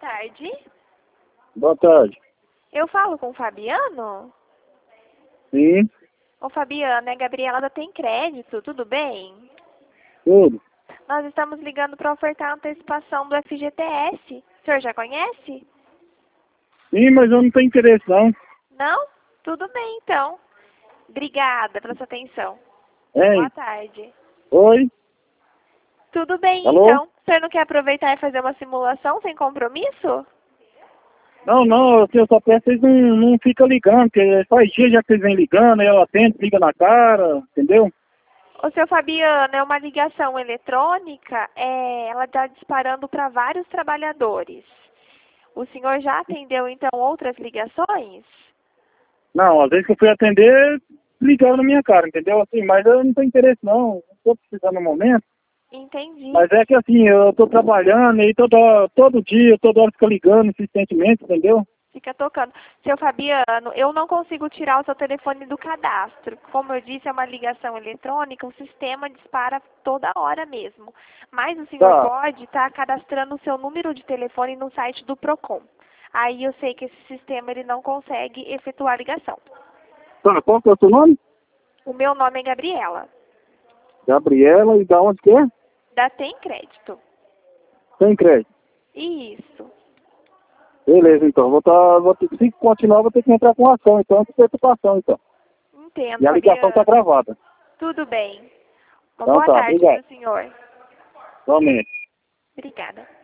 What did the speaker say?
tarde. Boa tarde. Eu falo com o Fabiano? Sim, Ô Fabiano, é Gabriela da Tem Crédito, tudo bem? tudo. Nós estamos ligando para ofertar a antecipação do FGTS. O senhor já conhece? Sim, mas eu não tenho interesse não. Não? Tudo bem, então. Obrigada pela sua atenção. Hein? Boa tarde. Oi? Tudo bem, Alô? então. O senhor não quer aproveitar e fazer uma simulação sem compromisso? Não, eu só peço que vocês não ficam ligando, porque faz dia já que vocês vêm ligando, aí eu atendo, liga na cara, entendeu? O seu Fabiano, é uma ligação eletrônica, ela está disparando para vários trabalhadores. O senhor já atendeu, então, outras ligações? Não, às vezes que eu fui atender, ligaram na minha cara, entendeu? Assim, mas eu não tenho interesse não tô precisando no momento. Entendi. Mas é que assim, eu tô trabalhando e todo dia, toda hora fica ligando insistentemente, entendeu? Fica tocando. Seu Fabiano, eu não consigo tirar o seu telefone do cadastro. Como eu disse, é uma ligação eletrônica, o sistema dispara toda hora mesmo. Mas o senhor Tá, pode estar cadastrando o seu número de telefone no site do Procon. Aí eu sei que esse sistema ele não consegue efetuar a ligação. tá, qual que é o seu nome? O meu nome é Gabriela, Gabriela, e da onde que é? da Tem Crédito. Sem crédito. Isso. Beleza, então. Se continuar, vou ter que entrar com ação, então, de preocupação, então. Entendo, E a ligação está Fabiano. gravada. Tudo bem. Uma Então boa tá, tarde obrigado. para o senhor. Realmente. Obrigada.